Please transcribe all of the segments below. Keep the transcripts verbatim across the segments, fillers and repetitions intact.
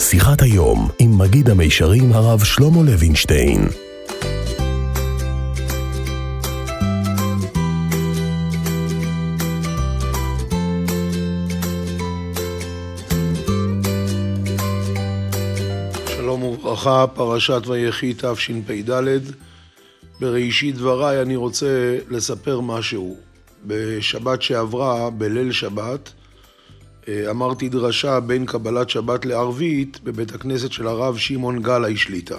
שיחת היום עם מגיד המישרים הרב שלמה לוינשטיין. שלום וברכה, פרשת ויחי תשפ"ד. בראשית דבריי אני רוצה לספר משהו. בשבת שעברה, בליל שבת, אמרתי דרשה בין קבלת שבת לערבית בבית הכנסת של הרב שמעון גלאי שליטה.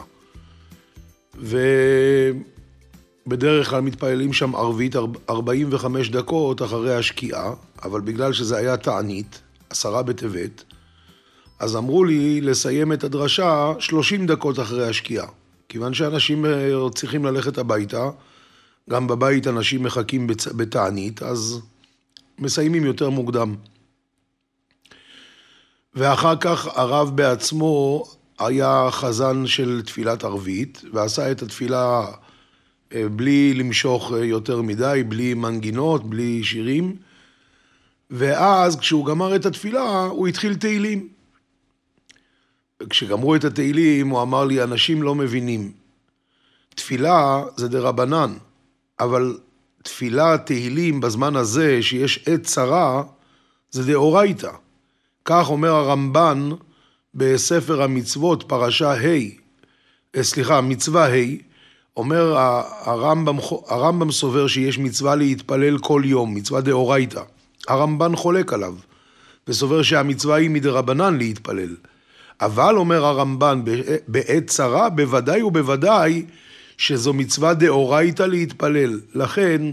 ובדרך כלל מתפללים שם ערבית ארבעים וחמש דקות אחרי השקיעה, אבל בגלל שזה היה תענית, עשרה בטבת, אז אמרו לי לסיים את הדרשה שלושים דקות אחרי השקיעה. כיוון שאנשים צריכים ללכת הביתה, גם בבית אנשים מחכים בתענית, אז מסיימים יותר מוקדם. ואחר כך הרב בעצמו היה חזן של תפילת ערבית, ועשה את התפילה בלי למשוך יותר מדי, בלי מנגינות, בלי שירים. ואז כשהוא גמר את התפילה, הוא התחיל תהילים. כשגמרו את התהילים, הוא אמר לי, אנשים לא מבינים. תפילה זה דרבנן, אבל תפילה, תהילים בזמן הזה שיש עת צרה, זה דאורייתא. כך אומר הרמב"ן בספר המצוות, פרשה ה', סליחה, מצווה ה', אומר הרמב"ם, הרמב"ם סובר שיש מצווה להתפלל כל יום, מצווה דאורייתא. הרמב"ן חולק עליו, וסובר שהמצווה היא מדרבנן להתפלל. אבל אומר הרמב"ן, בעת צרה, בוודאי ובוודאי שזו מצווה דאורייתא להתפלל. לכן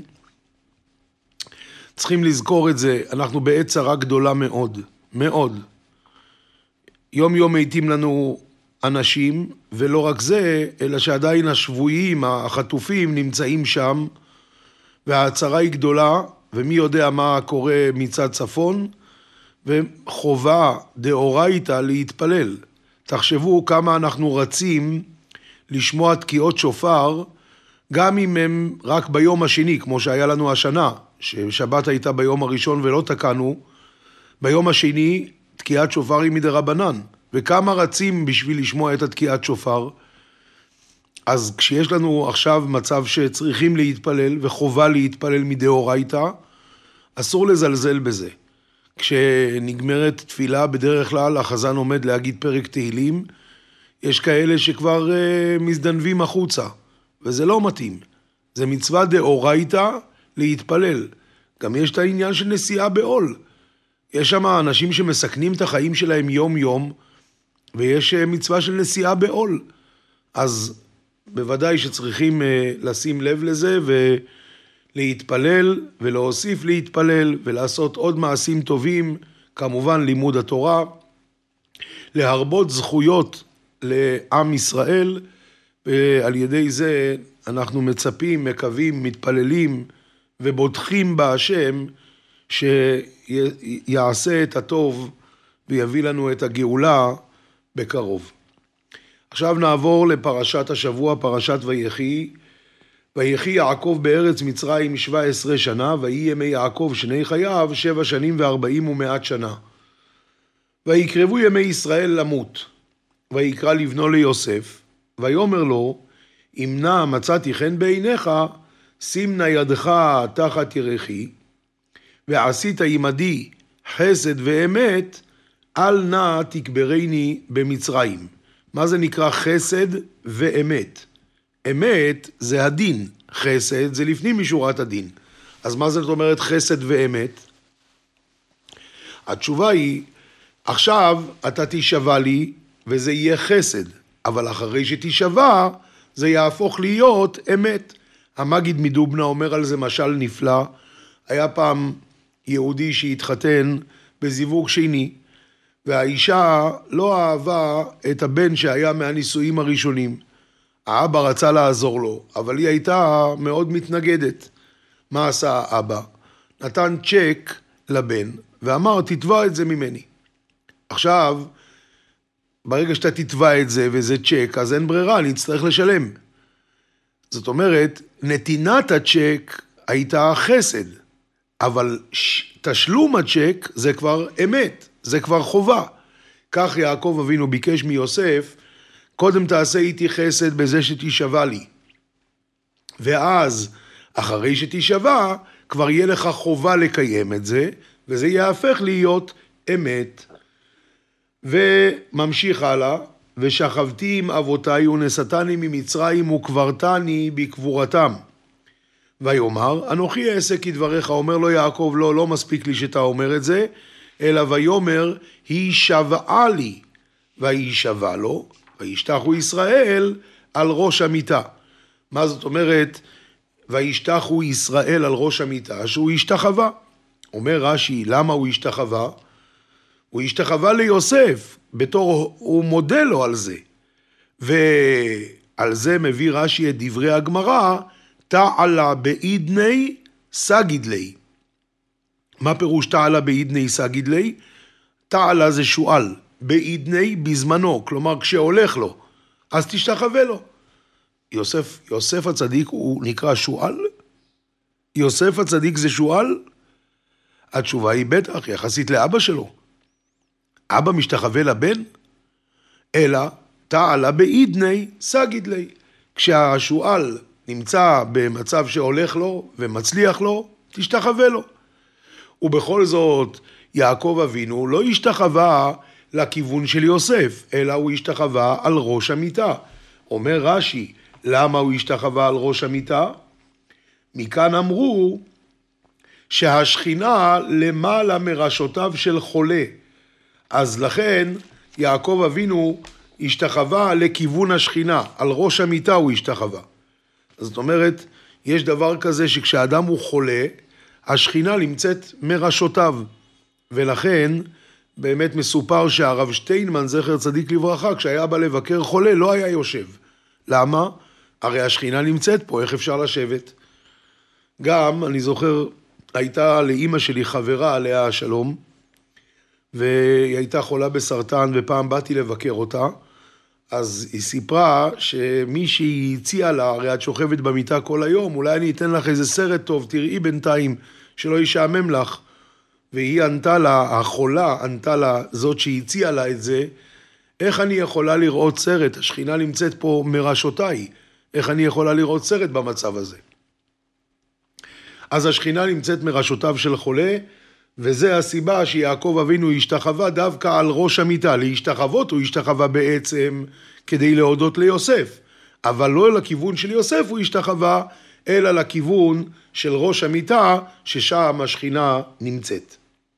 צריכים לזכור את זה, אנחנו בעת צרה גדולה מאוד. מאוד. יום יום מתים לנו אנשים, ולא רק זה, אלא שעדיין השבויים, החטופים, נמצאים שם, והצרה היא גדולה, ומי יודע מה קורה מצד צפון, וחובה דאורייתא להתפלל. תחשבו כמה אנחנו רצים לשמוע תקיעות שופר, גם אם הם רק ביום השני, כמו שהיה לנו השנה, ששבת הייתה ביום הראשון ולא תקענו, ביום השני תקיעת שופר היא מדרבנן, וכמה רצים בשביל לשמוע את התקיעת שופר. אז כשיש לנו עכשיו מצב שצריכים להתפלל וחובה להתפלל מדאורייתא, אסור לזלזל בזה. כשנגמרת תפילה, בדרך כלל החזן עומד להגיד פרק תהילים, יש כאלה שכבר uh, מזדנבים החוצה, וזה לא מתאים. זה מצווה דאורייתא להתפלל. גם יש את העניין של נסיעה בעול. יש שם אנשים שמסכנים את החיים שלהם יום יום, ויש מצווה של נסיעה בעול. אז בוודאי שצריכים לשים לב לזה, ולהתפלל, ולהוסיף להתפלל, ולעשות עוד מעשים טובים, כמובן לימוד התורה, להרבות זכויות לעם ישראל, ועל ידי זה אנחנו מצפים, מקווים, מתפללים, ובוטחים בהשם, שיעשה את הטוב ויביא לנו את הגאולה בקרוב. עכשיו נעבור לפרשת השבוע, פרשת ויחי. ויחי יעקב בארץ מצרים שבע עשרה שנה, ויהי ימי יעקב שני חייו שבע שנים וארבעים ומאת שנה. ויקרבו ימי ישראל למות, ויקרא לבנו ליוסף, ויאמר לו, אם נא מצאתי חן בעיניך, שים נא ידך תחת ירכי, ועשית עמדי חסד ואמת, אל נא תקברני במצרים. מה זה נקרא חסד ואמת? אמת זה הדין, חסד זה לפנים משורת הדין. אז מה זאת אומרת חסד ואמת? התשובה היא, עכשיו אתה תשבע לי וזה יהיה חסד, אבל אחרי שתשבע זה יהפוך להיות אמת. המגיד מדובנה אומר על זה משל נפלא. היה פעם יהודי שהתחתן בזיווג שני, והאישה לא אהבה את הבן שהיה מהנישואים הראשונים. האבא רצה לעזור לו, אבל היא הייתה מאוד מתנגדת. מה עשה האבא? נתן צ'ק לבן, ואמר, תתבע את זה ממני. עכשיו, ברגע שאתה תתבע את זה וזה צ'ק, אז אין ברירה, אני אצטרך לשלם. זאת אומרת, נתינת הצ'ק הייתה חסד, אבל תשלום הצ'ק זה כבר אמת, זה כבר חובה. כך יעקב אבינו ביקש מיוסף, קודם תעשה איתי חסד בזה שתשבע לי. ואז, אחרי שתשבע, כבר יהיה לך חובה לקיים את זה, וזה יהפך להיות אמת. וממשיך הלאה, ושכבתי עם אבותיי ונשאתני ממצרים וקברתני בקבורתם. ויאמר, אנוכי אעשה כדבריך, אומר לו יעקב, לא, לא מספיק לי שאתה אומר את זה, אלא ויאמר, היא שבעה לי, והיא שבה לו, וישתחו ישראל על ראש המיטה. מה זאת אומרת, וישתחו ישראל על ראש המיטה, שהוא השתחווה. אומר רש"י, למה הוא השתחווה? הוא השתחווה ליוסף, בתור הוא מודה לו על זה. ועל זה מביא רש"י את דברי הגמרא, תעלה בעידני סגיד לי. מה פירוש תעלה בעידני סגיד לי? תעלה זה שואל, בעידני בזמנו, כלומר כשהולך לו, אז תשתחווה לו. יוסף, יוסף הצדיק הוא נקרא שואל? יוסף הצדיק זה שואל? התשובה היא בטח, יחסית לאבא שלו. אבא משתחווה לבן? אלא תעלה בעידני סגיד לי. כשהשואל נמצא במצב שהולך לו ומצליח לו, תשתחווה לו. ובכל זאת, יעקב אבינו לא השתחווה לכיוון של יוסף, אלא הוא השתחווה על ראש המיטה. אומר רש"י, למה הוא השתחווה על ראש המיטה? מכאן אמרו שהשכינה למעלה מראשותיו של חולה. אז לכן יעקב אבינו השתחווה לכיוון השכינה, על ראש המיטה הוא השתחווה. זאת אומרת, יש דבר כזה שכשאדם הוא חולה, השכינה נמצאת מראשותיו, ולכן באמת מסופר שהרב שטיינמן, זכר צדיק לברכה, כשהיה בא לבקר חולה, לא היה יושב. למה? הרי השכינה נמצאת פה, איך אפשר לשבת? גם, אני זוכר, הייתה לאמא שלי חברה עליה השלום, והיא הייתה חולה בסרטן, ופעם באתי לבקר אותה, אז היא סיפרה שמישהי הציעה לה, הרי את שוכבת במיטה כל היום, אולי אני אתן לך איזה סרט טוב, תראי בינתיים, שלא ישעמם לך. והיא ענתה לה, החולה ענתה לה, זאת שהציעה לה את זה, איך אני יכולה לראות סרט? השכינה נמצאת פה מראשותיי, איך אני יכולה לראות סרט במצב הזה? אז השכינה נמצאת מראשותיו של חולה, וזה הסיבה שיעקב אבינו השתחווה דווקא על ראש המיטה. להשתחוות הוא השתחווה בעצם כדי להודות ליוסף, אבל לא לכיוון של יוסף הוא השתחווה, אלא לכיוון של ראש המיטה, ששם השכינה נמצאת.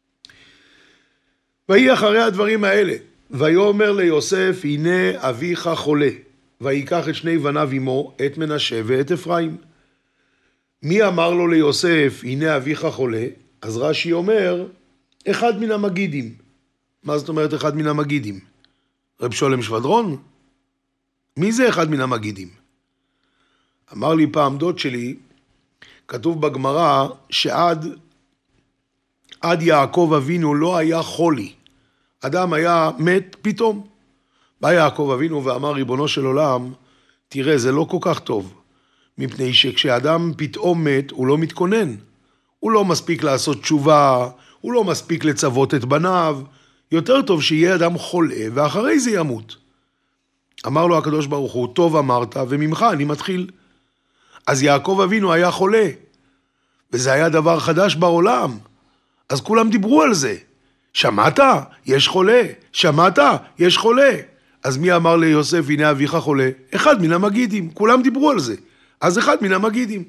ויהי אחרי הדברים האלה, ויאמר ליוסף, הנה אביך חולה, ויקח את שני בניו עמו, את מנשה ואת אפרים. מי אמר לו ליוסף, הנה אביך חולה? אז רש"י אומר, אחד מן המגידים. מה זאת אומרת אחד מן המגידים? רב שולם שבדרון? מי זה אחד מן המגידים? אמר לי פעם דוד שלי, כתוב בגמרא שעד עד יעקב אבינו לא היה חולי. אדם היה מת פתאום. בא יעקב אבינו ואמר, ריבונו של עולם, תראה, זה לא כל כך טוב. מפני שכשאדם פתאום מת, הוא לא מתכונן. הוא לא מספיק לעשות תשובה, הוא לא מספיק לצוות את בניו. יותר טוב שיהיה אדם חולה, ואחרי זה ימות. אמר לו הקדוש ברוך הוא, טוב אמרת, וממך אני מתחיל. אז יעקב אבינו היה חולה, וזה היה דבר חדש בעולם. אז כולם דיברו על זה. שמעת? יש חולה. שמעת? יש חולה. אז מי אמר ליוסף, הנה אביך חולה? אחד מן המגידים. כולם דיברו על זה. אז אחד מן המגידים.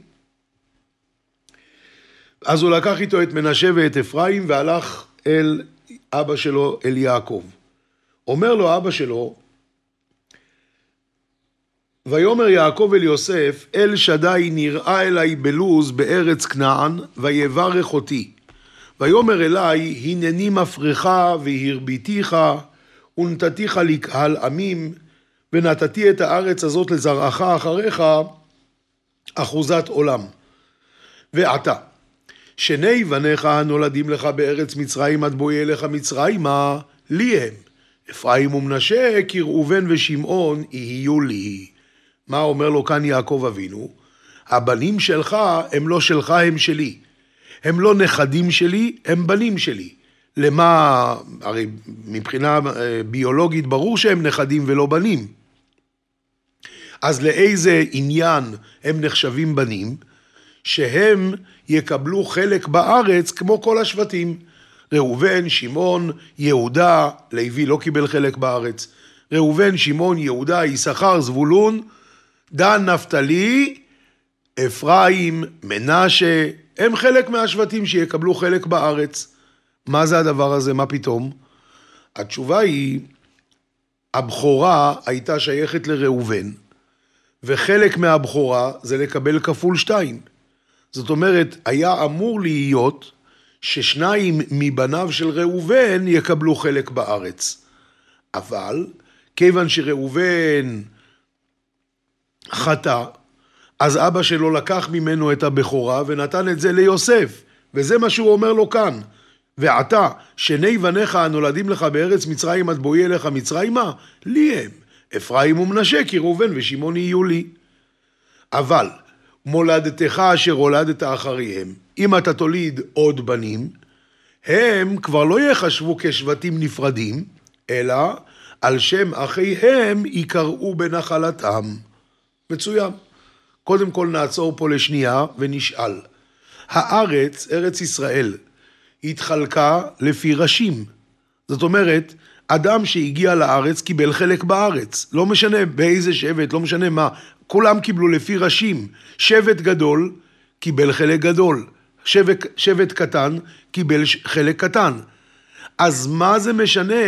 אז הוא לקח איתו את מנשה ואת אפרים, והלך אל אבא שלו, אל יעקב. אומר לו אבא שלו, ויאמר יעקב אל יוסף, אל שדי נראה אליי בלוז בארץ כנען, ויברך אותי. ויאמר אליי, הנני מפרך והרביתיך, ונתתיך לקהל עמים, ונתתי את הארץ הזאת לזרעך אחריך, אחוזת עולם. ועתה, שני בניך הנולדים לך בארץ מצרים, עד בואי אליך מצרימה, לי הם. אפרים ומנשה, כראובן ושמעון, יהיו לי. מה אומר לו כאן יעקב אבינו? הבנים שלך הם לא שלך, הם שלי. הם לא נכדים שלי, הם בנים שלי. למה, הרי מבחינה ביולוגית ברור שהם נכדים ולא בנים. אז לאיזה עניין הם נחשבים בנים? שהם יקבלו חלק בארץ כמו כל השבטים. ראובן, שמעון, יהודה, לוי לא קיבל חלק בארץ. ראובן, שמעון, יהודה, יששכר, זבולון, דן, נפתלי, אפרים, מנשה, הם חלק מהשבטים שיקבלו חלק בארץ. מה זה הדבר הזה? מה פתאום? התשובה היא, הבכורה הייתה שייכת לראובן, וחלק מהבכורה זה לקבל כפול שתיים. זאת אומרת, היה אמור להיות ששניים מבניו של ראובן יקבלו חלק בארץ. אבל, כיוון שראובן חטא, אז אבא שלו לקח ממנו את הבכורה ונתן את זה ליוסף. וזה מה שהוא אומר לו כאן. ועתה, שני בניך הנולדים לך בארץ מצרים עד בואי אליך מצרימה, לי הם. אפרים ומנשה כי ראובן ושמעון יהיו לי. אבל, מולדתך אשר הולדת אחריהם, אם אתה תוליד עוד בנים, הם כבר לא יחשבו כשבטים נפרדים, אלא על שם אחיהם יקראו בנחלתם. מצוין. קודם כל נעצור פה לשנייה ונשאל. הארץ, ארץ ישראל, התחלקה לפי ראשים. זאת אומרת, אדם שהגיע לארץ קיבל חלק בארץ. לא משנה באיזה שבט, לא משנה מה. כולם קיבלו לפי ראשים. שבט גדול קיבל חלק גדול. שבט, שבט קטן קיבל חלק קטן. אז מה זה משנה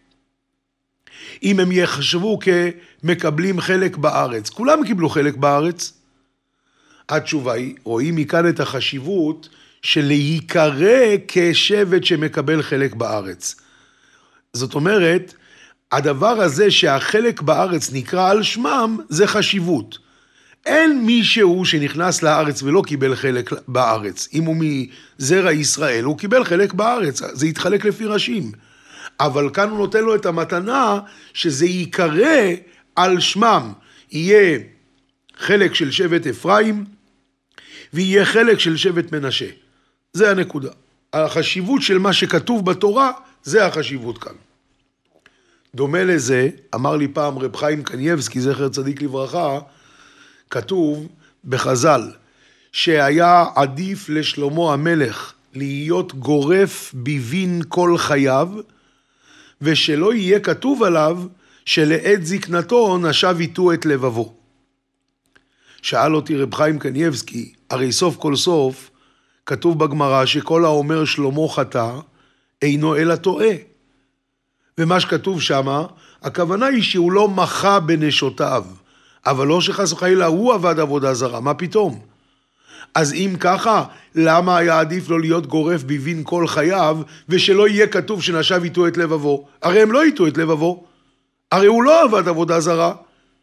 אם הם יחשבו כמקבלים חלק בארץ? כולם קיבלו חלק בארץ. התשובה היא, רואים מכאן את החשיבות של להיקרא כשבט שמקבל חלק בארץ. זאת אומרת, הדבר הזה שהחלק בארץ נקרא על שמם, זה חשיבות. אין מישהו שנכנס לארץ ולא קיבל חלק בארץ. אם הוא מזרע ישראל, הוא קיבל חלק בארץ. זה יתחלק לפי ראשים. אבל כאן הוא נותן לו את המתנה שזה ייקרא על שמם. יהיה חלק של שבט אפרים, ויהיה חלק של שבט מנשה. זה הנקודה. החשיבות של מה שכתוב בתורה, זה החשיבות כאן. דומה לזה, אמר לי פעם רב חיים קניבסקי, זכר צדיק לברכה, כתוב בחז"ל, שהיה עדיף לשלמה המלך להיות גורף בבין כל חייו, ושלא יהיה כתוב עליו שלעת זקנתו נשב איתו את לבבו. שאל אותי רב חיים קניבסקי, הרי סוף כל סוף כתוב בגמרא שכל האומר שלמה חטא אינו אלא טועה. ומה שכתוב שמה, הכוונה היא שהוא לא מחה בנשותיו, אבל לא שחס וחלילה הוא עבד עבודה זרה, מה פתאום? אז אם ככה, למה היה עדיף לו להיות גורף בבין כל חייו, ושלא יהיה כתוב שנשב איתו את לבבו? הרי הם לא איתו את לבבו, הרי הוא לא עבד עבודה זרה.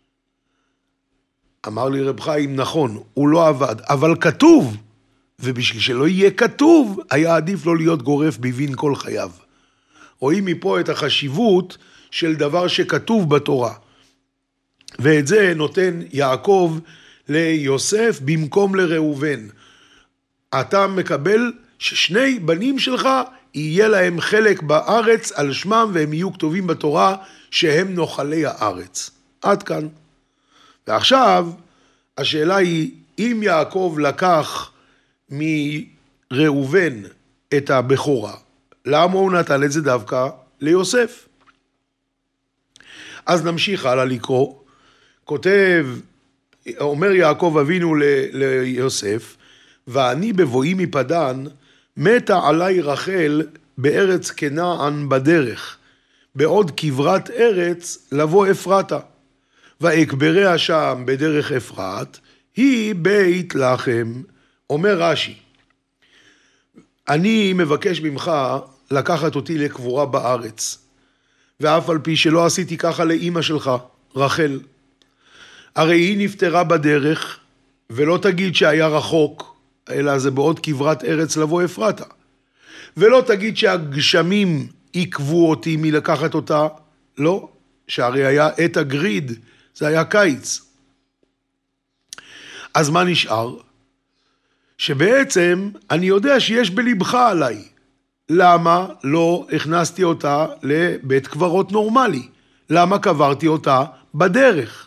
אמר לי רב חיים, נכון, הוא לא עבד, אבל כתוב, ובשביל שלא יהיה כתוב, היה עדיף לו להיות גורף בבין כל חייו. רואים מפה את החשיבות של דבר שכתוב בתורה. ואת זה נותן יעקב ליוסף במקום לראובן. אתה מקבל ששני בנים שלך יהיה להם חלק בארץ על שמם, והם יהיו כתובים בתורה שהם נוחלי הארץ. עד כאן. ועכשיו השאלה היא, אם יעקב לקח מראובן את הבכורה, למה הוא נתן את זה דווקא ליוסף? אז נמשיך הלאה לקרוא. כותב, אומר יעקב אבינו ליוסף, ואני בבואי מפדן, מתה עלי רחל בארץ כנען בדרך, בעוד כברת ארץ לבוא אפרתה. ואקבריה שם בדרך אפרת, היא בית לחם. אומר רש"י, אני מבקש ממך לקחת אותי לקבורה בארץ, ואף על פי שלא עשיתי ככה לאמא שלך, רחל. הרי היא נפטרה בדרך, ולא תגיד שהיה רחוק, אלא זה בעוד כברת ארץ לבוא אפרתה. ולא תגיד שהגשמים עיכבו אותי מלקחת אותה, לא, שהרי היה עת הגריד, זה היה קיץ. אז מה נשאר? שבעצם אני יודע שיש בלבך עליי. למה לא הכנסתי אותה לבית קברות נורמלי? למה קברתי אותה בדרך?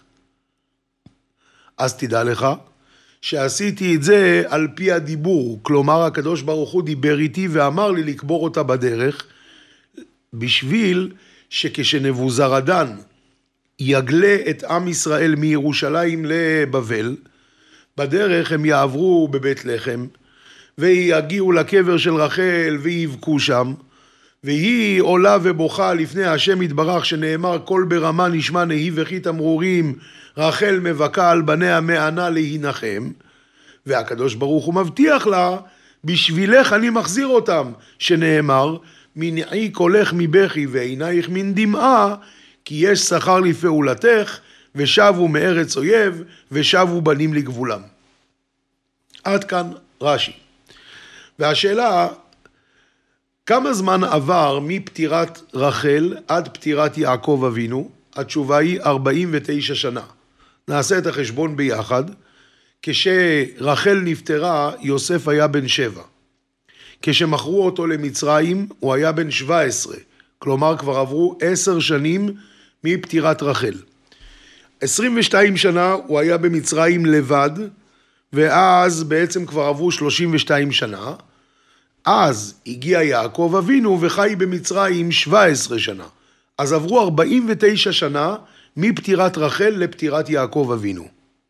אז תדע לך שעשיתי את זה על פי הדיבור, כלומר הקדוש ברוך הוא דיבר איתי ואמר לי לקבור אותה בדרך, בשביל שכשנבוזרדן יגלה את עם ישראל מירושלים לבבל, בדרך הם יעברו בבית לחם, ויגיעו לקבר של רחל ויבכו שם, והיא עולה ובוכה לפני השם יתברך, שנאמר כל ברמה נשמע נהי וכי תמרורים, רחל מבכה על בניה מענה להינחם, והקדוש ברוך הוא מבטיח לה, בשבילך אני מחזיר אותם, שנאמר מנעי קולך מבכי ועינייך מן דמעה, כי יש שכר לפעולתך, ושבו מארץ אויב, ושבו בנים לגבולם. עד כאן רש"י. והשאלה, כמה זמן עבר מפטירת רחל עד פטירת יעקב אבינו? התשובה היא ארבעים ותשע שנה. נעשה את החשבון ביחד. כשרחל נפטרה, יוסף היה בן שבע. כשמכרו אותו למצרים, הוא היה בן שבע עשרה. כלומר, כבר עברו עשר שנים מפטירת רחל. עשרים ושתיים שנה הוא היה במצרים לבד, ואז בעצם כבר עברו שלושים ושתיים שנה. אז הגיע יעקב אבינו וחי במצרים שבע עשרה שנה. אז עברו ארבעים ותשע שנה מפטירת רחל לפטירת יעקב אבינו.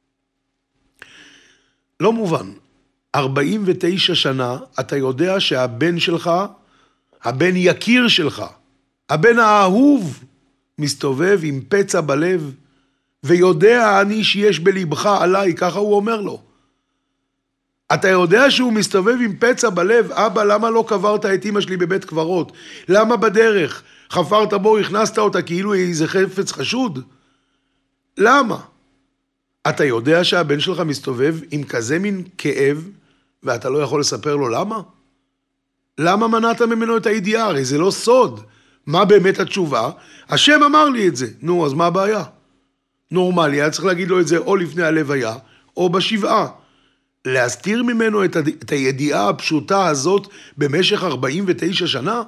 לא מובן. ארבעים ותשע שנה אתה יודע שהבן שלך, הבן יקיר שלך, הבן האהוב, מסתובב עם פצע בלב, ויודע אני שיש בלבך עליי, ככה הוא אומר לו. אתה יודע שהוא מסתובב עם פצע בלב, אבא, למה לא קברת את אמא שלי בבית קברות? למה בדרך? חפרת בו, הכנסת אותה כאילו איזה חפץ חשוד? למה? אתה יודע שהבן שלך מסתובב עם כזה מין כאב, ואתה לא יכול לספר לו למה? למה מנעת ממנו את הידיעה? הרי זה לא סוד. מה באמת התשובה? השם אמר לי את זה. נו, אז מה הבעיה? נורמלי, היה צריך להגיד לו את זה או לפני הלוויה, או בשבעה. להסתיר ממנו את, ה... את הידיעה הפשוטה הזאת במשך ארבעים ותשע שנה?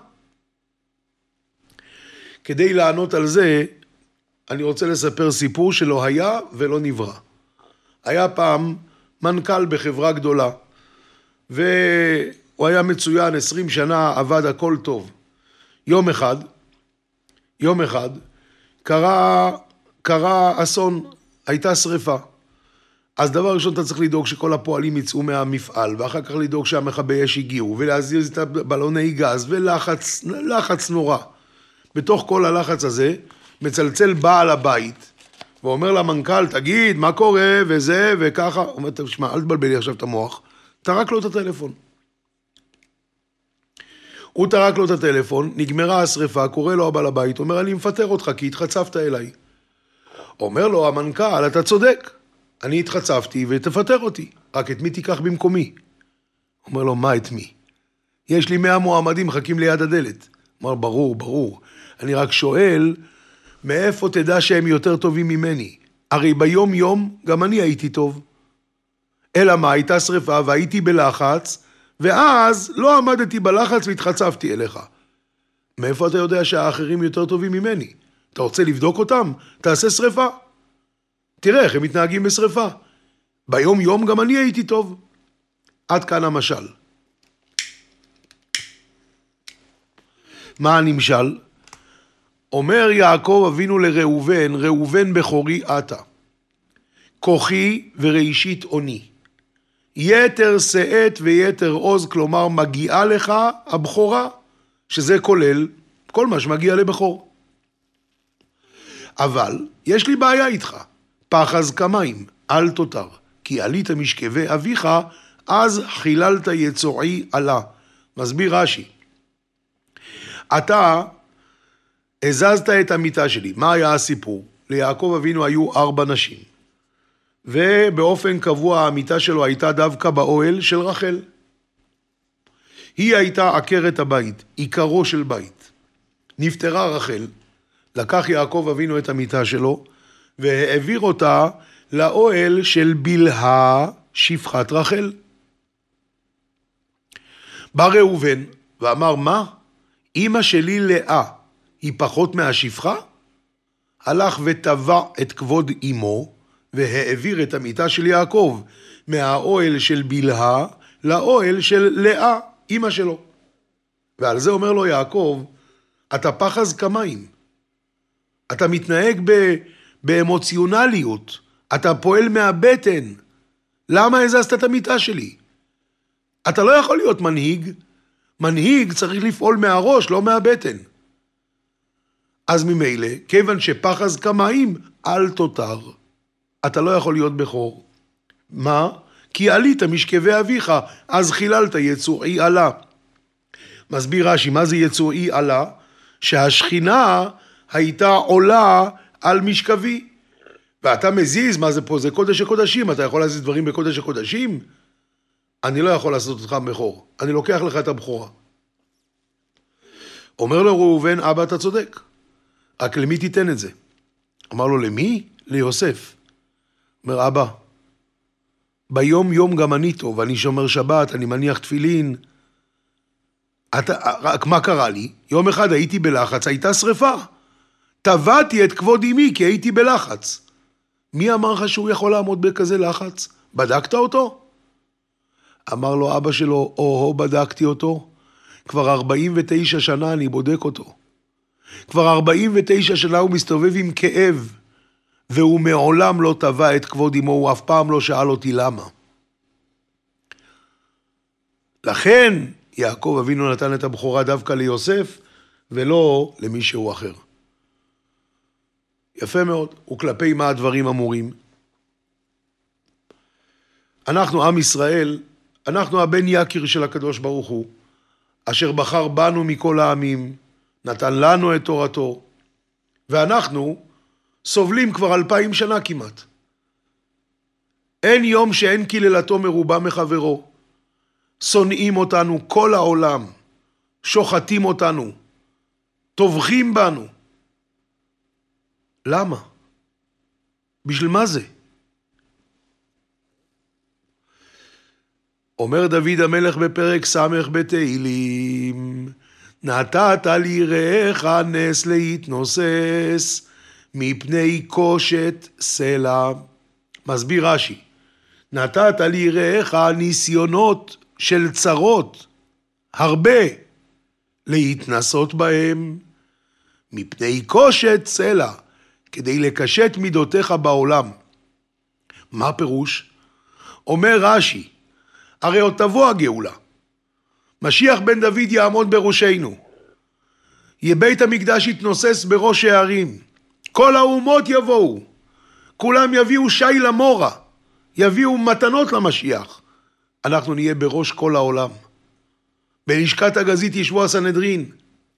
כדי לענות על זה, אני רוצה לספר סיפור שלא היה ולא נברא. היה פעם מנכ"ל בחברה גדולה, והוא היה מצוין, עשרים שנה עבד הכל טוב. יום אחד, יום אחד, קרה, קרה אסון, הייתה שריפה. אז דבר ראשון אתה צריך לדאוג שכל הפועלים יצאו מהמפעל, ואחר כך לדאוג שהמכבי אש הגיעו, ולהזיז את הבלוני גז, ולחץ, לחץ נורא. בתוך כל הלחץ הזה, מצלצל בעל הבית, ואומר למנכ"ל, תגיד, מה קורה, וזה, וככה. הוא אומר, תשמע, אל תבלבל לי עכשיו את המוח, תרק לו את הטלפון. הוא תרק לו את הטלפון, נגמרה השריפה, קורא לו הבעל הבית, אומר, אני מפטר אותך, כי התחצפת אליי. אומר לו, המנכ"ל, אתה צודק, אני התחצפתי ותפטר אותי, רק את מי תיקח במקומי? אומר לו, מה את מי? יש לי מאה מועמדים מחכים ליד הדלת. אומר, ברור, ברור, אני רק שואל, מאיפה תדע שהם יותר טובים ממני? הרי ביום יום גם אני הייתי טוב. אלא מה, הייתה שריפה והייתי בלחץ, ואז לא עמדתי בלחץ והתחצפתי אליך. מאיפה אתה יודע שהאחרים יותר טובים ממני? אתה רוצה לבדוק אותם? תעשה שריפה. תראה איך הם מתנהגים בשריפה. ביום יום גם אני הייתי טוב. עד כאן המשל. מה הנמשל? אומר יעקב אבינו לראובן, ראובן בכורי אתה. כוחי וראשית עוני. יתר שאת ויתר עוז, כלומר מגיעה לך הבכורה, שזה כולל כל מה שמגיע לבכור. אבל יש לי בעיה איתך. פחז כמים, אל תותר, כי עלית משכבי אביך, אז חיללת יצועי עלה. מסביר רש"י. אתה הזזת את המיטה שלי. מה היה הסיפור? ליעקב אבינו היו ארבע נשים. ובאופן קבוע המיטה שלו הייתה דווקא באוהל של רחל. היא הייתה עקרת הבית, עיקרו של בית. נפטרה רחל, לקח יעקב אבינו את המיטה שלו, והעביר אותה לאוהל של בלהה שפחת רחל. בא ראובן ואמר, מה? אמא שלי לאה היא פחות מהשפחה? הלך וטבע את כבוד אמו, והעביר את המיטה של יעקב מהאוהל של בלהה לאוהל של לאה, אמא שלו. ועל זה אומר לו יעקב, אתה פחז כמים. אתה מתנהג ב, באמוציונליות. אתה פועל מהבטן. למה הזזת את המיטה שלי? אתה לא יכול להיות מנהיג. מנהיג צריך לפעול מהראש, לא מהבטן. אז ממילא, כיוון שפחז כמים, אל תותר. אתה לא יכול להיות בכור. מה? כי עלית משכבי אביך, אז חיללת יצועי עלה. מסביר רש"י, מה זה יצועי עלה? שהשכינה הייתה עולה על משכבי. ואתה מזיז, מה זה פה? זה קודש הקודשים. אתה יכול להזיז דברים בקודש הקודשים? אני לא יכול לעשות אותך בכור. אני לוקח לך את הבכורה. אומר לו ראובן, אבא אתה צודק. רק למי תיתן את זה? אמר לו, למי? ליוסף. אומר, אבא, ביום יום גם אני טוב, אני שומר שבת, אני מניח תפילין. אתה, רק מה קרה לי? יום אחד הייתי בלחץ, הייתה שריפה. טבעתי את כבוד אמי כי הייתי בלחץ. מי אמר לך שהוא יכול לעמוד בכזה לחץ? בדקת אותו? אמר לו אבא שלו, או-הו, בדקתי אותו. כבר ארבעים ותשע שנה אני בודק אותו. כבר ארבעים ותשע שנה הוא מסתובב עם כאב, והוא מעולם לא טבע את כבוד אמו, הוא אף פעם לא שאל אותי למה. לכן יעקב אבינו נתן את הבכורה דווקא ליוסף, ולא למישהו אחר. יפה מאוד, וכלפי מה הדברים אמורים. אנחנו עם ישראל, אנחנו הבן יקיר של הקדוש ברוך הוא, אשר בחר בנו מכל העמים, נתן לנו את תורתו, ואנחנו סובלים כבר אלפיים שנה כמעט. אין יום שאין קללתו מרובה מחברו. שונאים אותנו כל העולם, שוחטים אותנו, טובחים בנו. למה? בשביל מה זה? אומר דוד המלך בפרק סמך בתהילים, נתת ליראיך נס להתנוסס מפני קושת סלע. מסביר רש"י, נתת ליראיך ניסיונות של צרות הרבה להתנסות בהם מפני קושת סלע, כדי לקשת מידותיך בעולם. מה פירוש? אומר רש"י, הרי עוד תבוא הגאולה. משיח בן דוד יעמוד בראשנו. יהיה בית המקדש יתנוסס בראש הערים. כל האומות יבואו. כולם יביאו שי למורה. יביאו מתנות למשיח. אנחנו נהיה בראש כל העולם. בלשכת הגזית ישבו הסנהדרין.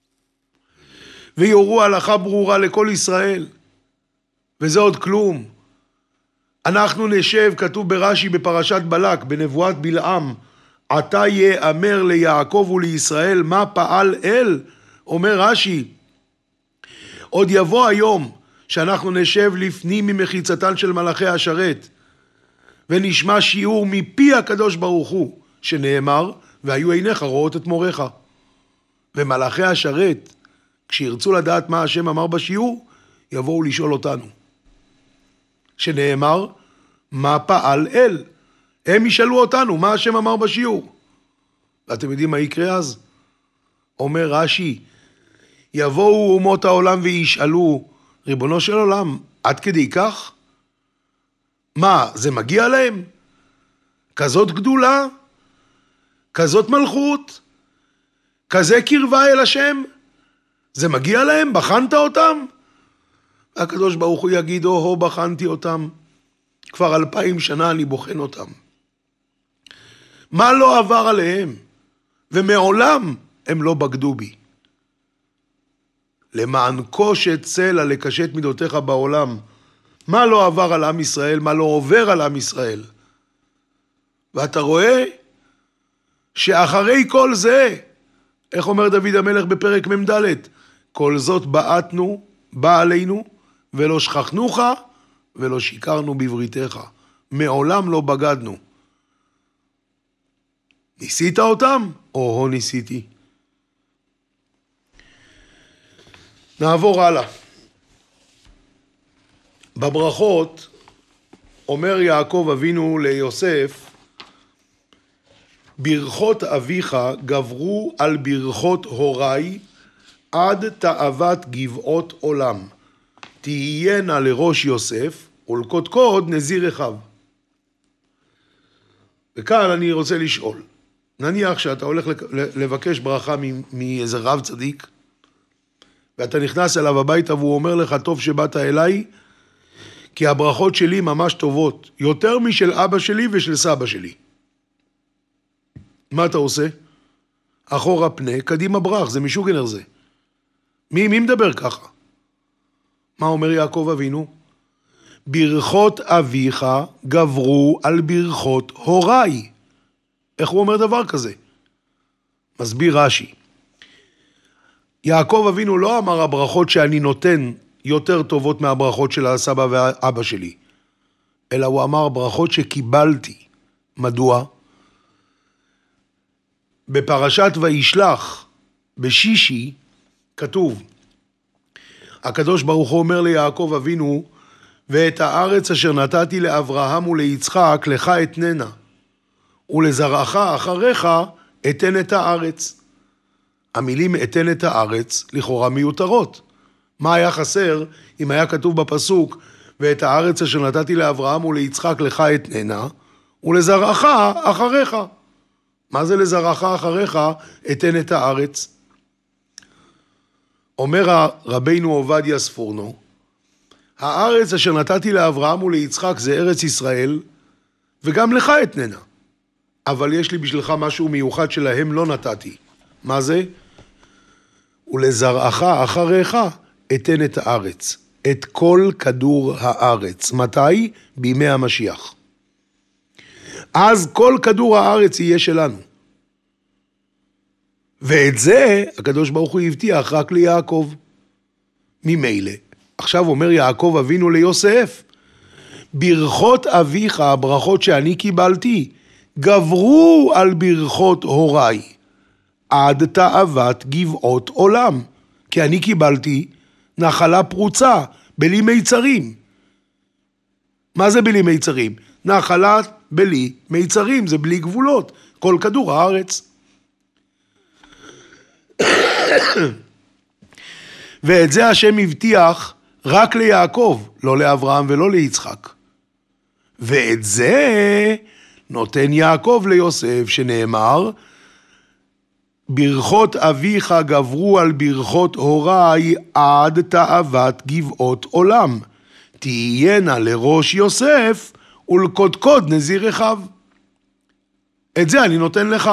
ויורו הלכה ברורה לכל ישראל. וזה עוד כלום. אנחנו נשב, כתוב ברש"י בפרשת בלק, בנבואת בלעם, עתה יאמר ליעקב ולישראל מה פעל אל, אומר רש"י, עוד יבוא היום שאנחנו נשב לפנים ממחיצתן של מלאכי השרת, ונשמע שיעור מפי הקדוש ברוך הוא, שנאמר, והיו עיניך רואות את מורך. ומלאכי השרת, כשירצו לדעת מה השם אמר בשיעור, יבואו לשאול אותנו. שנאמר, מה פעל אל? הם ישאלו אותנו, מה השם אמר בשיעור? ואתם יודעים מה יקרה אז? אומר רש"י, יבואו אומות העולם וישאלו, ריבונו של עולם, עד כדי כך? מה, זה מגיע להם? כזאת גדולה? כזאת מלכות? כזה קרבה אל השם? זה מגיע להם? בחנת אותם? הקדוש ברוך הוא יגיד, או-הו, בחנתי אותם. כבר אלפיים שנה אני בוחן אותם. מה לא עבר עליהם? ומעולם הם לא בגדו בי. למען קושת צלע לקשת מידותיך בעולם. מה לא עבר על עם ישראל? מה לא עובר על עם ישראל? ואתה רואה שאחרי כל זה, איך אומר דוד המלך בפרק ממד', כל זאת בעתנו, בא עלינו, ולא שכחנוך ולא שיקרנו בבריתך. מעולם לא בגדנו. ניסית אותם? או ניסיתי. נעבור הלאה. בברכות אומר יעקב אבינו ליוסף, ברכות אביך גברו על ברכות הוריי, עד תאוות גבעות עולם. תהיינה לראש יוסף ולקודקוד נזיר אחיו. וכאן אני רוצה לשאול, נניח שאתה הולך לבקש ברכה מאיזה רב צדיק, ואתה נכנס אליו הביתה והוא אומר לך, טוב שבאת אליי, כי הברכות שלי ממש טובות, יותר משל אבא שלי ושל סבא שלי. מה אתה עושה? אחורה פנה, קדימה ברך, זה משוגנר זה. מי, מי מדבר ככה? מה אומר יעקב אבינו? ברכות אביך גברו על ברכות הוריי. איך הוא אומר דבר כזה? מסביר רש"י. יעקב אבינו לא אמר הברכות שאני נותן יותר טובות מהברכות של הסבא והאבא שלי, אלא הוא אמר ברכות שקיבלתי. מדוע? בפרשת וישלח, בשישי, כתוב, הקדוש ברוך הוא אומר ליעקב אבינו, ואת הארץ אשר נתתי לאברהם וליצחק לך אתננה, ולזרעך אחריך אתן את הארץ. המילים אתן את הארץ לכאורה מיותרות. מה היה חסר אם היה כתוב בפסוק, ואת הארץ אשר נתתי לאברהם וליצחק לך אתננה, ולזרעך אחריך. מה זה לזרעך אחריך אתן את הארץ? אומר רבינו עובדיה ספורנו, הארץ אשר נתתי לאברהם וליצחק זה ארץ ישראל, וגם לך אתננה. אבל יש לי בשבילך משהו מיוחד שלהם לא נתתי. מה זה? ולזרעך אחריך אתן את הארץ. את כל כדור הארץ. מתי? בימי המשיח. אז כל כדור הארץ יהיה שלנו. ואת זה הקדוש ברוך הוא הבטיח רק ליעקב. ממילא. עכשיו אומר יעקב אבינו ליוסף, ברכות אביך, הברכות שאני קיבלתי, גברו על ברכות הוריי, עד תאוות גבעות עולם. כי אני קיבלתי נחלה פרוצה, בלי מיצרים. מה זה בלי מיצרים? נחלה בלי מיצרים, זה בלי גבולות. כל כדור הארץ. ואת זה השם הבטיח רק ליעקב, לא לאברהם ולא ליצחק. ואת זה נותן יעקב ליוסף, שנאמר, ברכות אביך גברו על ברכות הוריי עד תאוות גבעות עולם. תהיינה לראש יוסף ולקודקוד נזיר אחיו. את זה אני נותן לך.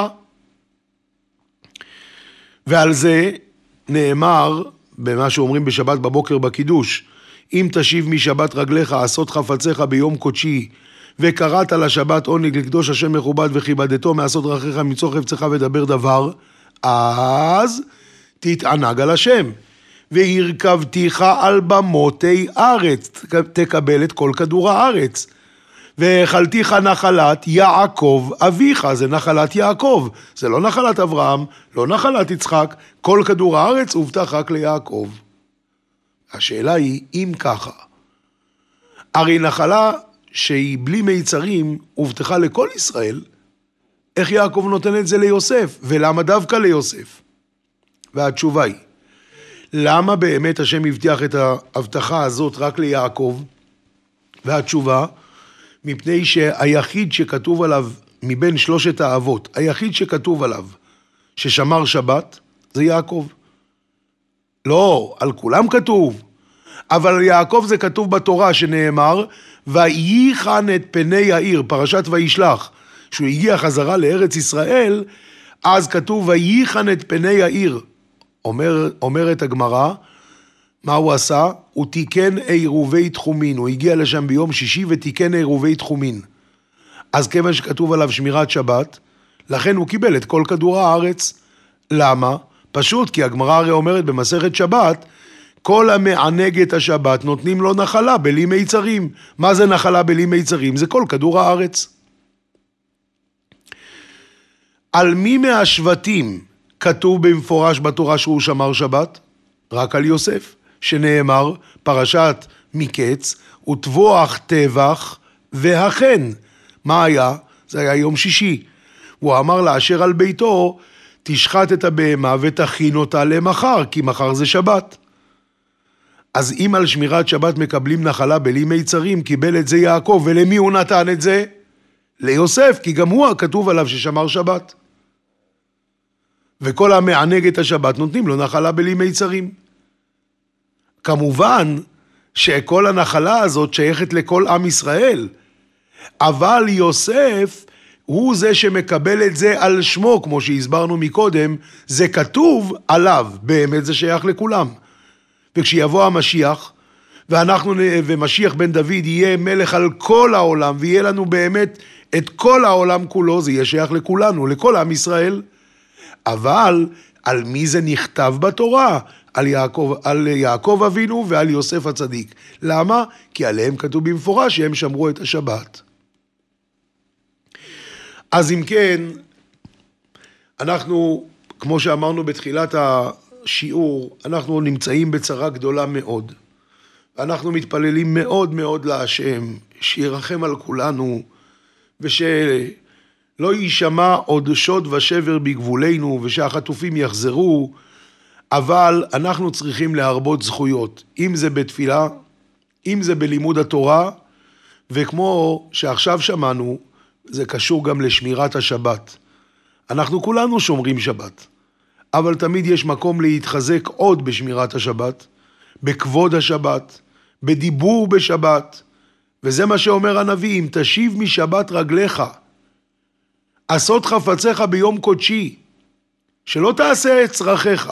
ועל זה נאמר, במה שאומרים בשבת בבוקר בקידוש, אם תשיב משבת רגליך עשות חפציך ביום קודשי, וקראת לשבת עונג לקדוש השם מכובד וכיבדתו מעשות דרכיך מצוא חפצך ודבר דבר, אז תתענג על השם. והרכבתיך על במותי ארץ, תקבל את כל כדור הארץ. והאכלתיך נחלת יעקב אביך, זה נחלת יעקב, זה לא נחלת אברהם, לא נחלת יצחק, כל כדור הארץ הובטח רק ליעקב. השאלה היא, אם ככה, הרי נחלה שהיא בלי מיצרים הובטחה לכל ישראל, איך יעקב נותן את זה ליוסף? ולמה דווקא ליוסף? והתשובה היא, למה באמת השם הבטיח את ההבטחה הזאת רק ליעקב? והתשובה, מפני שהיחיד שכתוב עליו מבין שלושת האבות, היחיד שכתוב עליו ששמר שבת, זה יעקב. לא, על כולם כתוב, אבל יעקב זה כתוב בתורה שנאמר, וייחן את פני העיר, פרשת וישלח, שהוא הגיע חזרה לארץ ישראל, אז כתוב וייחן את פני העיר. אומר, אומרת הגמרא, מה הוא עשה? הוא תיקן עירובי תחומין, הוא הגיע לשם ביום שישי ותיקן עירובי תחומין. אז כיוון שכתוב עליו שמירת שבת, לכן הוא קיבל את כל כדור הארץ. למה? פשוט כי הגמרא הרי אומרת במסכת שבת, כל המענג את השבת נותנים לו נחלה בלי מיצרים. מה זה נחלה בלי מיצרים? זה כל כדור הארץ. על מי מהשבטים כתוב במפורש בתורה שהוא שמר שבת? רק על יוסף, שנאמר, פרשת מקץ, וטבוח טבח והחן. מה היה? זה היה יום שישי. הוא אמר לאשר על ביתו, תשחט את הבהמה ותכין אותה למחר, כי מחר זה שבת. אז אם על שמירת שבת מקבלים נחלה בלי מיצרים, קיבל את זה יעקב, ולמי הוא נתן את זה? ליוסף, כי גם הוא כתוב עליו ששמר שבת. וכל המענג את השבת נותנים לו נחלה בלי מיצרים. כמובן שכל הנחלה הזאת שייכת לכל עם ישראל, אבל יוסף הוא זה שמקבל את זה על שמו, כמו שהסברנו מקודם, זה כתוב עליו, באמת זה שייך לכולם. וכשיבוא המשיח, ואנחנו, ומשיח בן דוד יהיה מלך על כל העולם, ויהיה לנו באמת את כל העולם כולו, זה יהיה שייך לכולנו, לכל עם ישראל. אבל על מי זה נכתב בתורה? על יעקב, על יעקב אבינו ועל יוסף הצדיק. למה? כי עליהם כתוב במפורש שהם שמרו את השבת. אז אם כן, אנחנו, כמו שאמרנו בתחילת השיעור, אנחנו נמצאים בצרה גדולה מאוד. אנחנו מתפללים מאוד מאוד להשם, שירחם על כולנו, ושלא יישמע עוד שוד ושבר בגבולנו, ושהחטופים יחזרו, אבל אנחנו צריכים להרבות זכויות, אם זה בתפילה, אם זה בלימוד התורה, וכמו שעכשיו שמענו, זה קשור גם לשמירת השבת. אנחנו כולנו שומרים שבת, אבל תמיד יש מקום להתחזק עוד בשמירת השבת, בכבוד השבת, בדיבור בשבת, וזה מה שאומר הנביא, אם תשיב משבת רגליך, עשות חפציך ביום קודשי, שלא תעשה את צרכיך,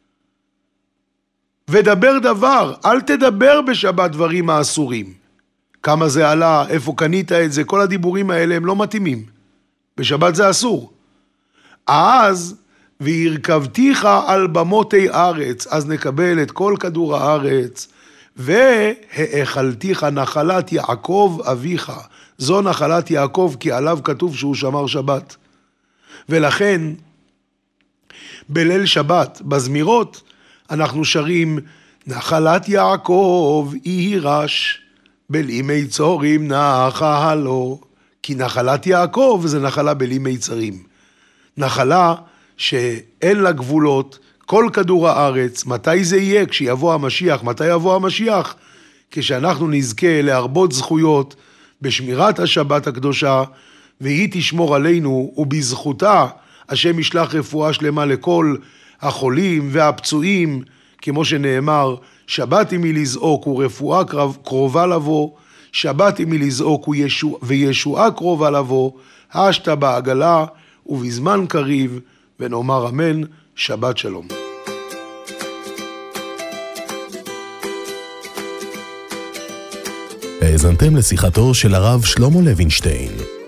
ודבר דבר, אל תדבר בשבת דברים האסורים. כמה זה עלה, איפה קנית את זה, כל הדיבורים האלה הם לא מתאימים. בשבת זה אסור. אז, והרכבתיך על במותי ארץ, אז נקבל את כל כדור הארץ, והאכלתיך נחלת יעקב אביך. זו נחלת יעקב, כי עליו כתוב שהוא שמר שבת. ולכן, בליל שבת, בזמירות, אנחנו שרים, נחלת יעקב יירש, בלי מיצרים נחה לו, כי נחלת יעקב זה נחלה בלי מיצרים. נחלה שאין לה גבולות, כל כדור הארץ, מתי זה יהיה? כשיבוא המשיח, מתי יבוא המשיח? כשאנחנו נזכה להרבות זכויות בשמירת השבת הקדושה, והיא תשמור עלינו, ובזכותה השם ישלח רפואה שלמה לכל החולים והפצועים, כמו שנאמר, שבת עמי לזעוק ורפואה קרובה לבוא, שבת עמי לזעוק וישועה קרובה לבוא, השתה בעגלה ובזמן קריב, ונאמר אמן, שבת שלום. האזנתם לשיחתו של הרב שלמה לוינשטיין.